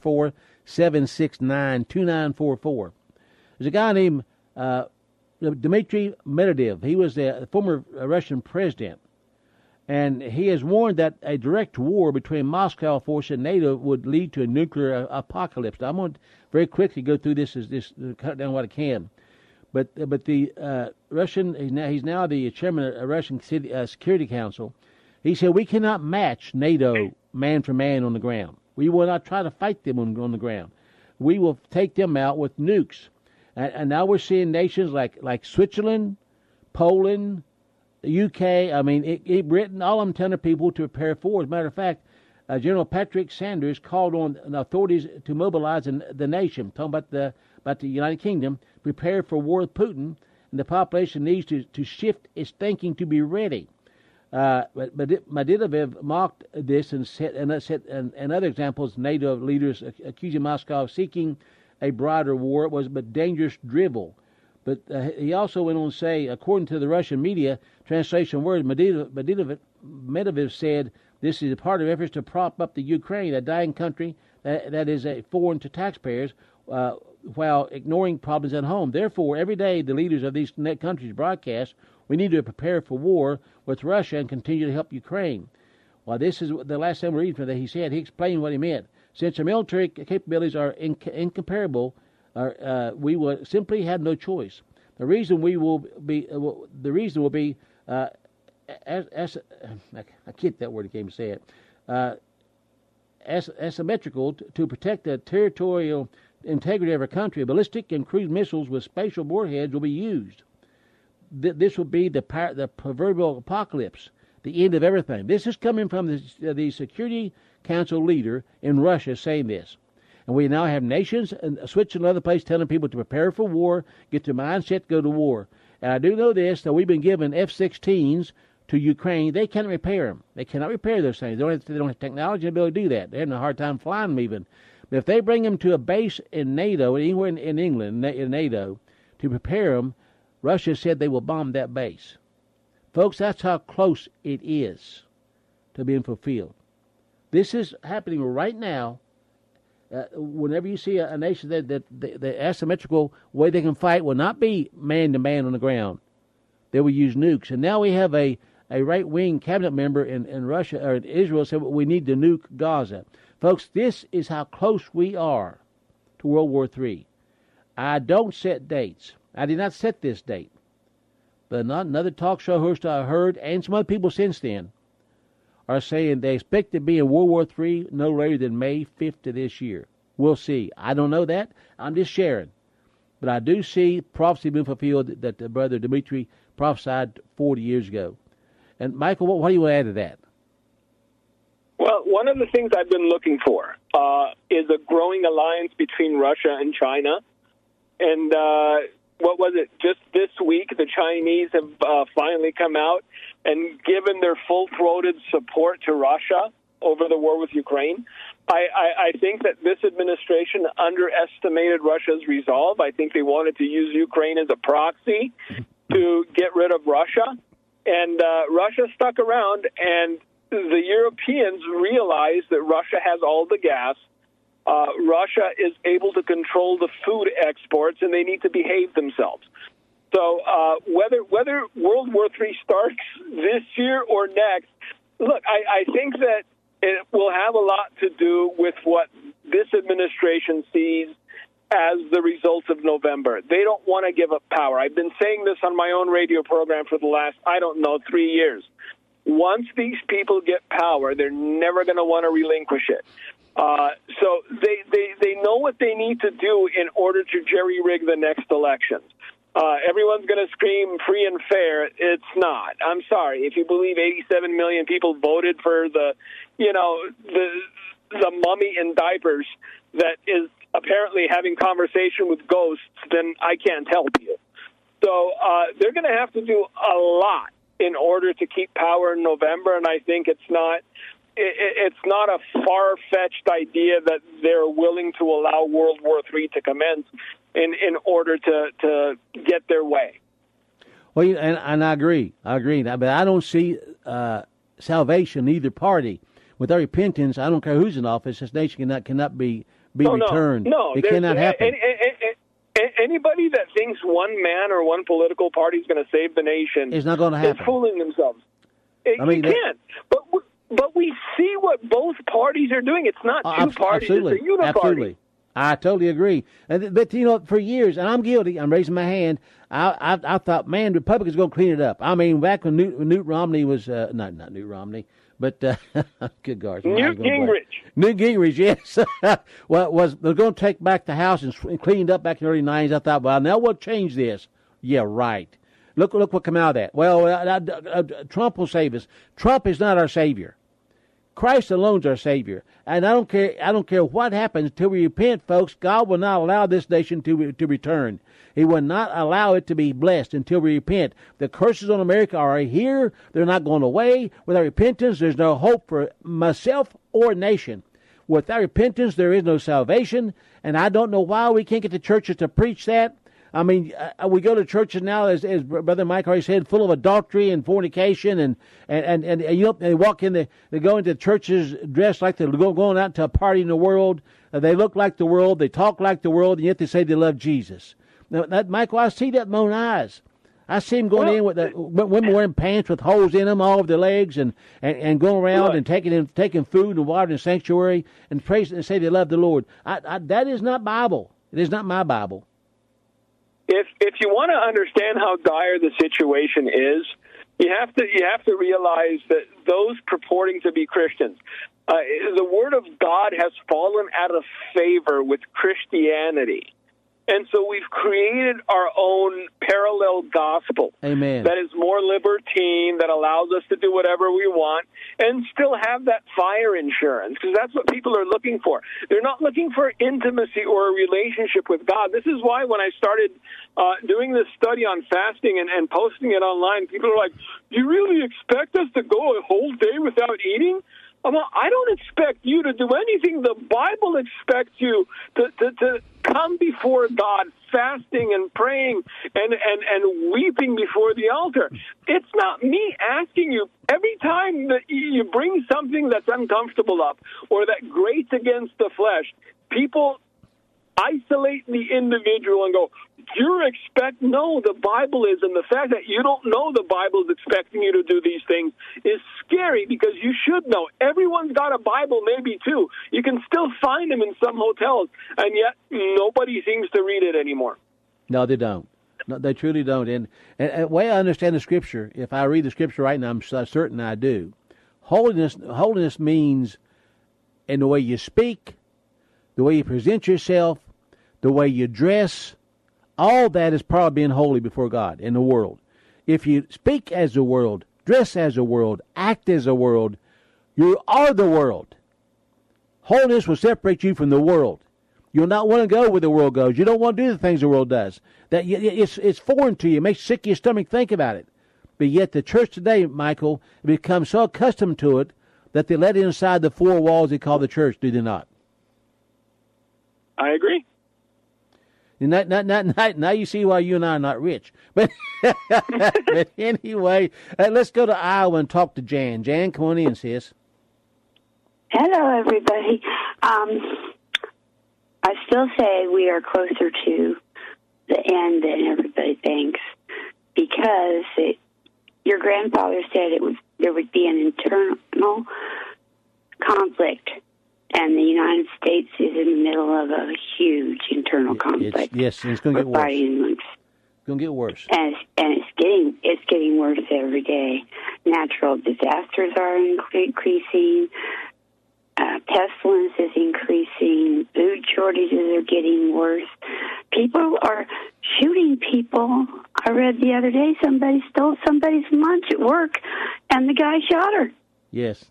844-769-2944. There's a guy named Dmitry Medvedev. He was the former Russian president. And he has warned that a direct war between Moscow forces and NATO would lead to a nuclear apocalypse. Now, I'm going to very quickly go through this cut down what I can. But the Russian, he's now the chairman of the Russian Security Council. He said, we cannot match NATO man for man on the ground. We will not try to fight them on the ground. We will take them out with nukes. And now we're seeing nations like Switzerland, Poland, the UK, Britain, all of them telling people to prepare for. As a matter of fact, General Patrick Sanders called on the authorities to mobilize the nation, talking about the United Kingdom, prepare for war with Putin, and the population needs to shift its thinking to be ready. But Medvedev mocked this and other examples. NATO leaders accusing Moscow of seeking a broader war. It was but dangerous drivel. But he also went on to say, according to the Russian media, translation word, Medvedev said this is a part of efforts to prop up the Ukraine, a dying country that is foreign to taxpayers, while ignoring problems at home. Therefore, every day the leaders of these countries broadcast, we need to prepare for war with Russia and continue to help Ukraine. Well, this is the last time we read from that he said. He explained what he meant. Since our military capabilities are incomparable, we will simply have no choice. The reason will be I get that word again to say it. Asymmetrical to protect the territorial integrity of our country. Ballistic and cruise missiles with spatial warheads will be used. This will be the proverbial apocalypse, the end of everything. This is coming from the Security Council leader in Russia saying this. And we now have nations and Switzerland and other places telling people to prepare for war, get their mindset, go to war. And I do know this, that we've been given F-16s to Ukraine. They can't repair them. They cannot repair those things. They don't have technology and ability to do that. They're having a hard time flying them even. But if they bring them to a base in NATO, anywhere in England, in NATO, to prepare them, Russia said they will bomb that base. Folks, that's how close it is to being fulfilled. This is happening right now. Whenever you see a nation that the asymmetrical way they can fight will not be man-to-man on the ground. They will use nukes. And now we have a right-wing cabinet member in Russia or in Israel said we need to nuke Gaza. Folks, this is how close we are to World War III. I don't set dates. I did not set this date. But another talk show host I heard, and some other people since then, are saying they expect to be in World War III no later than May 5th of this year. We'll see. I don't know that. I'm just sharing. But I do see prophecy being fulfilled that the brother Dmitry prophesied 40 years ago. And, Michael, what do you want to add to that? Well, one of the things I've been looking for is a growing alliance between Russia and China. And what was it? Just this week, the Chinese have finally come out and given their full-throated support to Russia over the war with Ukraine. I think that this administration underestimated Russia's resolve. I think they wanted to use Ukraine as a proxy to get rid of Russia. And Russia stuck around, and the Europeans realized that Russia has all the gas. Russia is able to control the food exports, and they need to behave themselves. So whether World War III starts this year or next, look, I think that it will have a lot to do with what this administration sees as the results of November. They don't want to give up power. I've been saying this on my own radio program for the last, 3 years. Once these people get power, they're never going to want to relinquish it. So they know what they need to do in order to jerry-rig the next elections. Everyone's going to scream free and fair. It's not. I'm sorry. If you believe 87 million people voted for the mummy in diapers that is apparently having conversation with ghosts, then I can't help you. So they're going to have to do a lot in order to keep power in November, and I think it's not a far-fetched idea that they're willing to allow World War III to commence in order to get their way. Well, and I agree. But I don't see salvation in either party. Without repentance, I don't care who's in office. This nation cannot be returned. No, it cannot happen. Anybody that thinks one man or one political party is going to save the nation is not going to happen. Is fooling themselves. You can't. But we see what both parties are doing. It's not two parties. Absolutely. It's a uniparty. Absolutely. I totally agree. But, for years, and I'm guilty, I'm raising my hand, I thought, man, Republicans are going to clean it up. I mean, back when Newt Romney was, not Newt Romney, but, good God. Newt Gingrich. Newt Gingrich, yes. They're going to take back the House and clean it up back in the early 90s. I thought, well, now we'll change this. Yeah, right. Look what come out of that. Well, Trump will save us. Trump is not our savior. Christ alone's our Savior. And I don't care what happens until we repent, folks. God will not allow this nation to return. He will not allow it to be blessed until we repent. The curses on America are here. They're not going away. Without repentance, there's no hope for myself or nation. Without repentance, there is no salvation. And I don't know why we can't get the churches to preach that. I mean, we go to churches now, as Brother Mike already said, full of adultery and fornication, and you know, they walk in, they go into churches dressed like they're going out to a party in the world. They look like the world, they talk like the world, and yet they say they love Jesus. Now, Michael, I see that in my own eyes. I see them going in with women wearing pants with holes in them all over their legs, and going around and taking food and water in the sanctuary and praise and say they love the Lord. That is not Bible. It is not my Bible. If you want to understand how dire the situation is, you have to realize that those purporting to be Christians, the Word of God has fallen out of favor with Christianity. And so we've created our own parallel gospel. Amen. That is more libertine, that allows us to do whatever we want, and still have that fire insurance, because that's what people are looking for. They're not looking for intimacy or a relationship with God. This is why when I started doing this study on fasting and posting it online, people are like, do you really expect us to go a whole day without eating? I don't expect you to do anything. The Bible expects you to come before God fasting and praying and weeping before the altar. It's not me asking you. Every time that you bring something that's uncomfortable up or that grates against the flesh, people isolate the individual and go, no, the Bible is, and the fact that you don't know the Bible is expecting you to do these things is scary, because you should know. Everyone's got a Bible, maybe two. You can still find them in some hotels, and yet nobody seems to read it anymore. No, they don't. No, they truly don't. And the way I understand the Scripture, if I read the Scripture right now, I'm certain I do. Holiness means in the way you speak, the way you present yourself, the way you dress. All that is part of being holy before God in the world. If you speak as the world, dress as the world, act as the world, you are the world. Holiness will separate you from the world. You'll not want to go where the world goes. You don't want to do the things the world does. It's foreign to you. It makes you sick to your stomach think about it. But yet the church today, Michael, becomes so accustomed to it that they let it inside the four walls they call the church, do they not? I agree. Now you see why you and I are not rich. But anyway, let's go to Iowa and talk to Jan. Jan, come on in, sis. Hello, everybody. I still say we are closer to the end than everybody thinks, because your grandfather said there would be an internal conflict. And the United States is in the middle of a huge internal conflict. It's going to get worse. It's going to get worse. And it's getting worse every day. Natural disasters are increasing. Pestilence is increasing. Food shortages are getting worse. People are shooting people. I read the other day somebody stole somebody's lunch at work, and the guy shot her. Yes.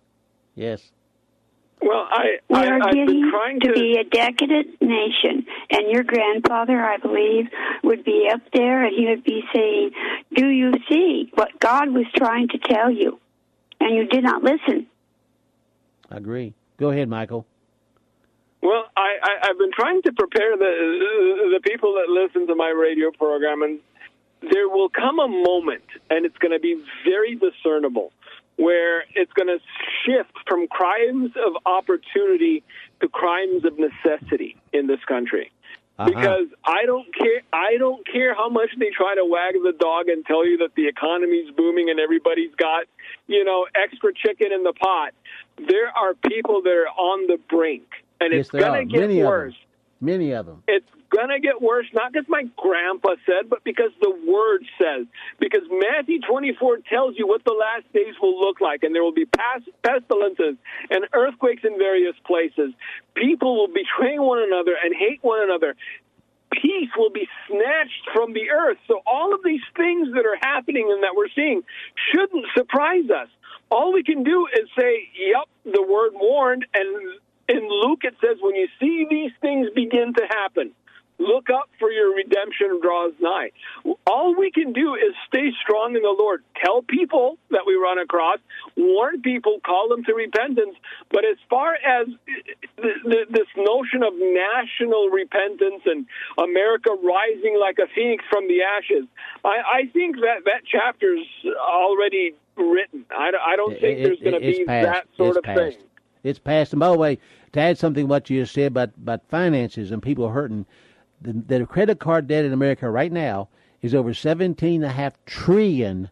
Well, we are getting to be a decadent nation, and your grandfather, I believe, would be up there, and he would be saying, do you see what God was trying to tell you? And you did not listen. I agree. Go ahead, Michael. Well, I've been trying to prepare the people that listen to my radio program, and there will come a moment, and it's going to be very discernible, where it's going to shift from crimes of opportunity to crimes of necessity in this country. Because I don't care how much they try to wag the dog and tell you that the economy's booming and everybody's got, extra chicken in the pot. There are people that are on the brink, and it's going to get worse. Many of them. It's going to get worse, not because my grandpa said, but because the Word says. Because Matthew 24 tells you what the last days will look like, and there will be pestilences and earthquakes in various places. People will betray one another and hate one another. Peace will be snatched from the earth. So all of these things that are happening and that we're seeing shouldn't surprise us. all we can do is say, yep, the word warned. And in Luke, it says, when you see these things begin to happen, look up, for your redemption draws nigh. All we can do is stay strong in the Lord. Tell people that we run across, warn people, call them to repentance. But as far as this notion of national repentance and America rising like a phoenix from the ashes, I think that chapter's already written. I don't think there's going to be that sort of thing. It's past. And by the way, to add something to what you just said about finances and people hurting, the credit card debt in America right now is over $17.5 trillion.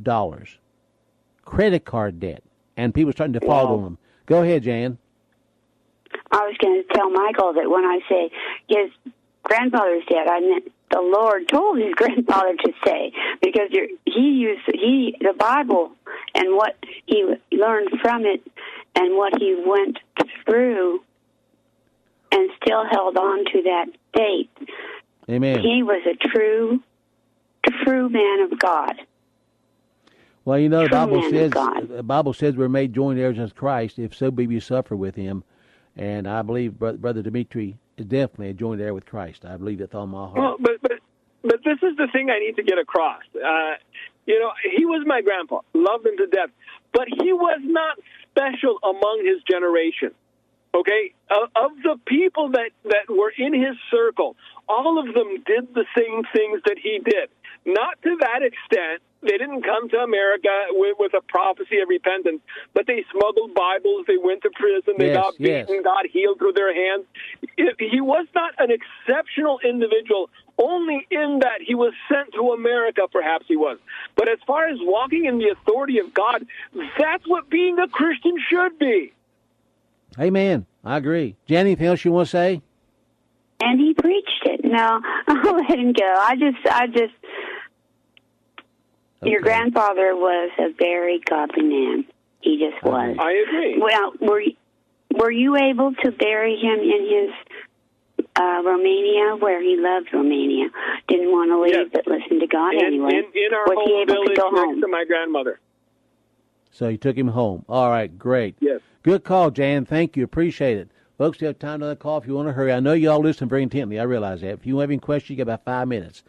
Credit card debt. And people are starting to default on them. Go ahead, Jan. I was going to tell Michael that when I say his grandfather's dead, I meant the Lord told his grandfather to say, because he used the Bible and what he learned from it and what he went through and still held on to that faith. Amen. He was a true man of God. Well, you know, the Bible says we're made joint heirs with Christ, if so be we suffer with him. And I believe Brother Dimitri is definitely a joint heir with Christ. I believe that's on my heart. Well, but this is the thing I need to get across. You know, he was my grandpa, loved him to death, but he was not special among his generation. Okay? Of the people that were in his circle, all of them did the same things that he did. Not to that extent. They didn't come to America with a prophecy of repentance, but they smuggled Bibles, they went to prison, they got beaten, got healed through their hands. He was not an exceptional individual, only in that he was sent to America, perhaps he was. But as far as walking in the authority of God, that's what being a Christian should be. Amen. I agree. Jan, anything else you want to say? And he preached it. No, I'll let him go. I just. Okay. Your grandfather was a very godly man. He just was. I agree. Well, were you able to bury him in his Romania, where he loved Romania? Didn't want to leave, but listened to God anyway. In our home village next to my grandmother. So you took him home. All right, great. Yes. Good call, Jan. Thank you. Appreciate it. Folks, you have time to another call if you want to hurry. I know you all listen very intently. I realize that. If you have any questions, you got about 5 minutes.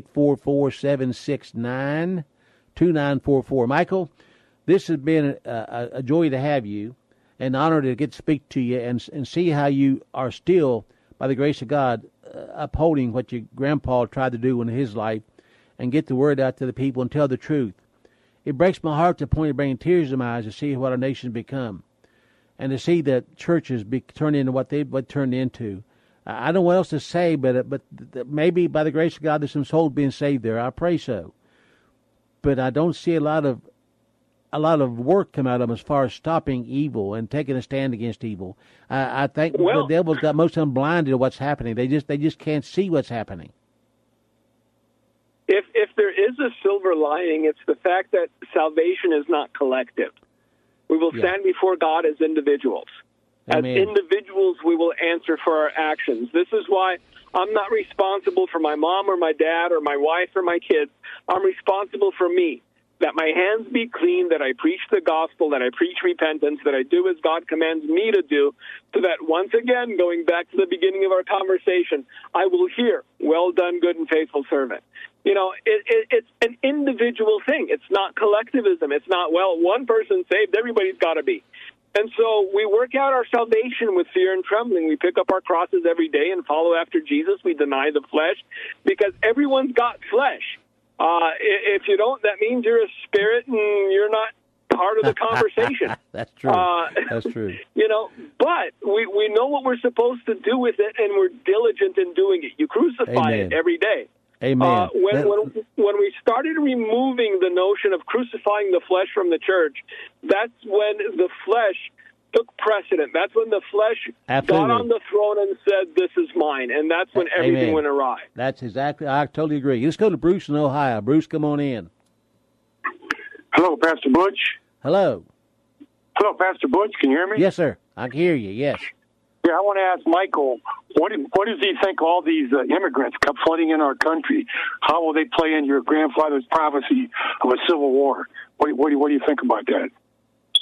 844-769-2944. Michael, this has been a joy to have you, an honor to get to speak to you and see how you are still, by the grace of God, upholding what your grandpa tried to do in his life and get the word out to the people and tell the truth. It breaks my heart to the point of bringing tears to my eyes to see what our nation's become and to see that churches be turned into what they've turned into. I don't know what else to say, but maybe by the grace of God there's some souls being saved there. I pray so. But I don't see a lot of work come out of them as far as stopping evil and taking a stand against evil. I think the devil's got most of them blinded to what's happening. They just can't see what's happening. If there is a silver lining, it's the fact that salvation is not collective. We will stand before God as individuals. Amen. As individuals, we will answer for our actions. This is why I'm not responsible for my mom or my dad or my wife or my kids. I'm responsible for me, that my hands be clean, that I preach the gospel, that I preach repentance, that I do as God commands me to do, so that once again, going back to the beginning of our conversation, I will hear, well done, good and faithful servant. You know, it's an individual thing. It's not collectivism. It's not, well, one person saved, everybody's got to be. And so we work out our salvation with fear and trembling. We pick up our crosses every day and follow after Jesus. We deny the flesh because everyone's got flesh. If you don't, that means you're a spirit and you're not part of the conversation. That's true. That's true. You know, but we know what we're supposed to do with it, and we're diligent in doing it. You crucify it every day. Amen. When we started removing the notion of crucifying the flesh from the church, that's when the flesh took precedent. That's when the flesh got on the throne and said, this is mine. And that's when everything went awry. That's exactly, I totally agree. Let's go to Bruce in Ohio. Bruce, come on in. Hello, Pastor Butch. Hello. Hello, Pastor Butch. Can you hear me? Yes, sir. I can hear you, yes. Yeah, I want to ask Michael, what does he think all these immigrants come flooding in our country? How will they play in your grandfather's prophecy of a civil war? What do you think about that?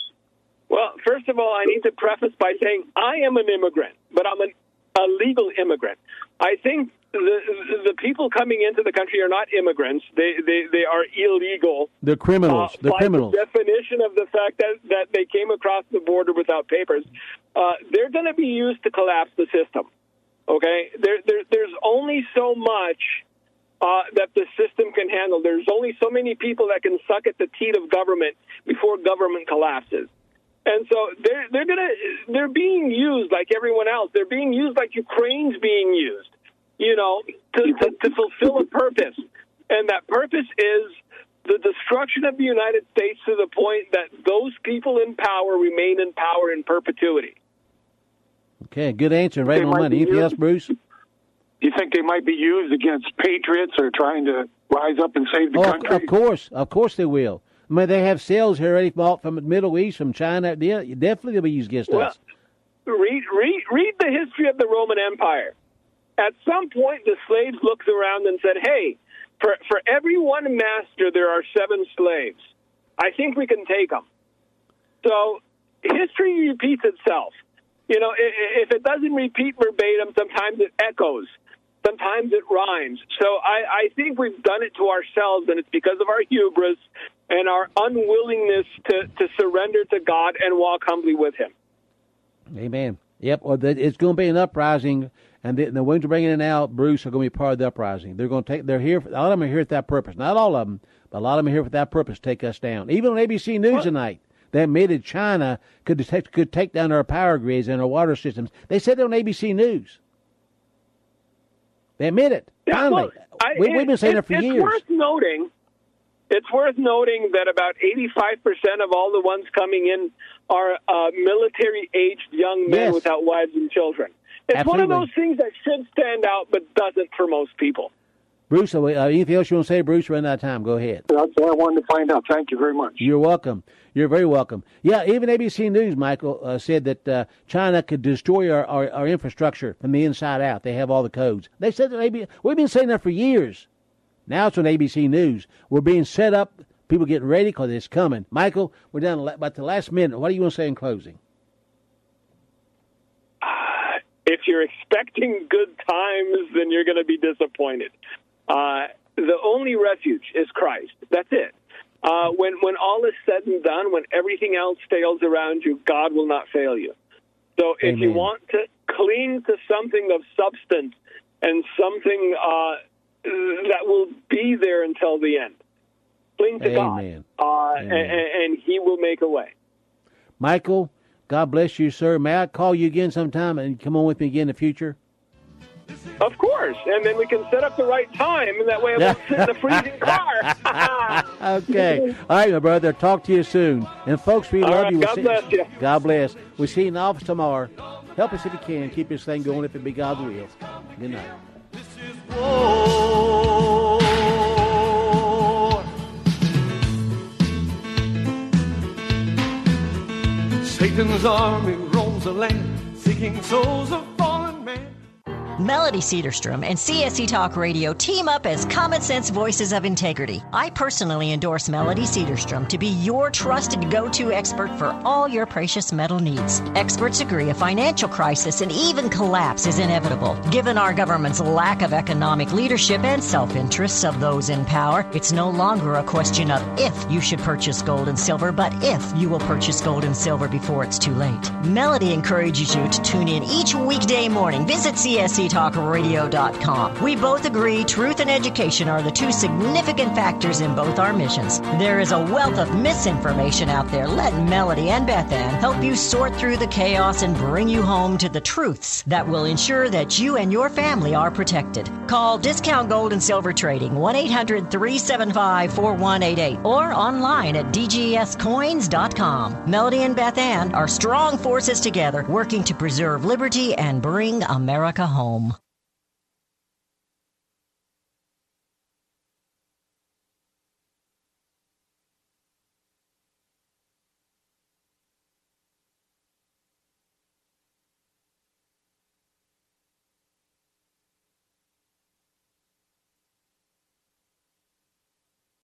Well, first of all, I need to preface by saying I am an immigrant, but I'm a legal immigrant. I think the people coming into the country are not immigrants. They are illegal. They're criminals. They're criminals. By the definition of the fact that they came across the border without papers, they're going to be used to collapse the system. Okay? There's only so much that the system can handle. There's only so many people that can suck at the teat of government before government collapses. And so they're being used like everyone else. They're being used like Ukraine's being used, to fulfill a purpose. And that purpose is the destruction of the United States to the point that those people in power remain in power in perpetuity. Okay, good answer. Right on money. Anything else, Bruce? You think they might be used against patriots or trying to rise up and save the country? Of course they will. I mean, they have cells here already bought from the Middle East, from China. Definitely they'll be used against us. Read the history of the Roman Empire. At some point, the slaves looked around and said, hey, for every one master, there are 7 slaves. I think we can take them. So history repeats itself. If it doesn't repeat verbatim, sometimes it echoes. Sometimes it rhymes. So I think we've done it to ourselves, and it's because of our hubris and our unwillingness to surrender to God and walk humbly with Him. Amen. Yep. Well, it's going to be an uprising, and the ones you're bringing in now, Bruce, are going to be part of the uprising. They're here. A lot of them are here with that purpose. Not all of them, but a lot of them are here with that purpose to take us down. Even on ABC News tonight, they admitted China could take down our power grids and our water systems. They said it on ABC News. They admit it. Finally. We've been saying it for years. It's worth noting that about 85% of all the ones coming in are military-aged young men without wives and children. It's Absolutely. one of those things that should stand out but doesn't for most people. Bruce, anything else you want to say, Bruce? We're running out of time. Go ahead. That's what I wanted to find out. Thank you very much. You're welcome. You're very welcome. Yeah, even ABC News, Michael, said that China could destroy our infrastructure from the inside out. They have all the codes. They said that we've been saying that for years. Now it's on ABC News. We're being set up. People getting ready because it's coming. Michael, we're down about the last minute. What do you want to say in closing? If you're expecting good times, then you're going to be disappointed. The only refuge is Christ. That's it. When all is said and done, when everything else fails around you, God will not fail you. So if you want to cling to something of substance and something that will be there until the end, cling to God, and He will make a way. Michael, God bless you, sir. May I call you again sometime and come on with me again in the future? Of course, and then we can set up the right time, and that way I won't sit in the freezing car. Okay. All right, my brother. Talk to you soon. And folks, we love you. God bless you. God bless. We'll see you in the office tomorrow. Help us if you can. Keep this thing going if it be God's will. Good night. Satan's army roams the land, seeking souls of fallen men. Melody Cedarstrom and CSC Talk Radio team up as common sense voices of integrity. I personally endorse Melody Cedarstrom to be your trusted go-to expert for all your precious metal needs. Experts agree a financial crisis and even collapse is inevitable. Given our government's lack of economic leadership and self-interests of those in power, it's no longer a question of if you should purchase gold and silver, but if you will purchase gold and silver before it's too late. Melody encourages you to tune in each weekday morning. Visit CSCTalkRadio.com. We both agree truth and education are the two significant factors in both our missions. There is a wealth of misinformation out there. Let Melody and Beth Ann help you sort through the chaos and bring you home to the truths that will ensure that you and your family are protected. Call Discount Gold and Silver Trading 1-800-375-4188 or online at dgscoins.com. Melody and Beth Ann are strong forces together working to preserve liberty and bring America home.